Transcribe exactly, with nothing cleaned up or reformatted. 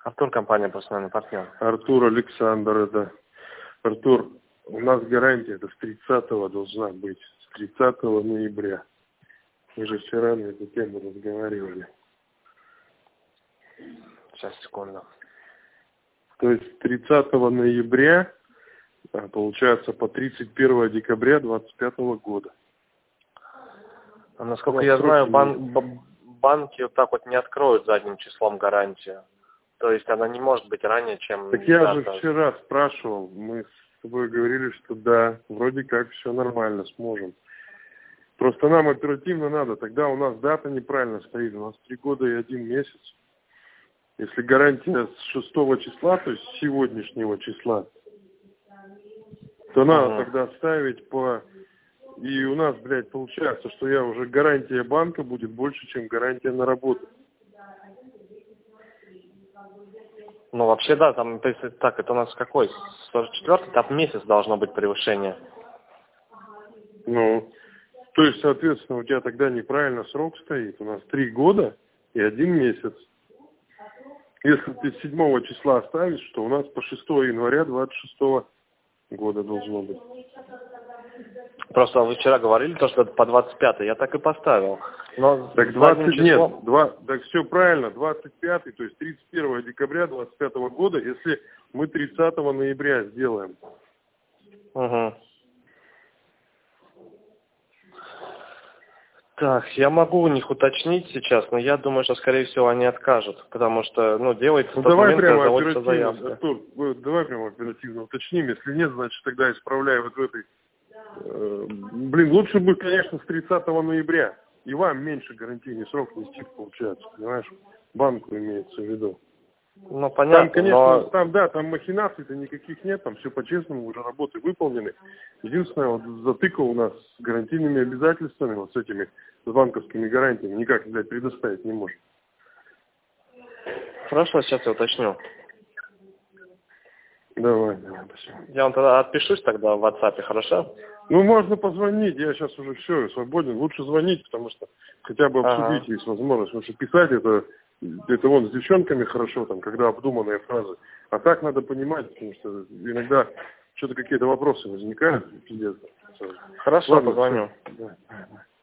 Артур, компания «Профессиональный партнер». Артур Александр, это. Артур, у нас гарантия это с тридцатого должна быть, с тридцатого ноября. Мы же вчера на эту тему разговаривали. Сейчас, секунду. То есть тридцатого ноября, получается, по тридцать первое декабря двадцать пятого года. А насколько я знаю, бан банки вот так вот не откроют задним числом гарантию. То есть она не может быть ранее, чем... Так я же вчера спрашивал, мы с тобой говорили, что да, вроде как все нормально, сможем. Просто нам оперативно надо, тогда у нас дата неправильно стоит, у нас три года и один месяц. Если гарантия с шестого числа, то есть с сегодняшнего числа, то надо ага. тогда ставить по... И у нас, блядь, получается, что я уже гарантия банка будет больше, чем гарантия на работу. Ну, вообще, да, там, то есть, так, это у нас какой? сорок четвёртый, там месяц должно быть превышение. Ну, то есть, соответственно, у тебя тогда неправильно срок стоит. У нас три года и один месяц. Если ты с седьмого числа оставишь, то у нас по шестого января двадцать шестого года должно быть. Просто вы вчера говорили, то, что это по двадцать пятое, я так и поставил. Но так двадцать числом... нет, два, так все правильно, двадцать пятый, то есть тридцать первого декабря двадцать пятого года, если мы тридцатого ноября сделаем. Угу. Так, я могу у них уточнить сейчас, но я думаю, что, скорее всего, они откажут, потому что, ну, делается ну, в тот давай момент, прямо когда заводится оперативно, заявка. Артур, давай прямо оперативно уточним, если нет, значит, тогда исправляю вот в этой... Э, блин, лучше бы, конечно, с тридцатого ноября, и вам меньше гарантийный срок нести получается, понимаешь, банку имеется в виду. Ну, понятно, там, конечно, но... там, да, там махинаций-то никаких нет, там все по-честному, уже работы выполнены. Единственное, вот затыка у нас с гарантийными обязательствами, вот с этими, с банковскими гарантиями, никак, блядь, предоставить не может. Хорошо, сейчас я уточню. Давай, давай, спасибо. Я вам тогда отпишусь тогда в WhatsApp, хорошо? Ну, можно позвонить, я сейчас уже все, свободен. Лучше звонить, потому что хотя бы обсудить ага. есть возможность. Потому что писать это... Это вон с девчонками хорошо, там, когда обдуманные фразы. А так надо понимать, потому что иногда что-то какие-то вопросы возникают. Пиздец. Хорошо, Ладно, позвоню. Да.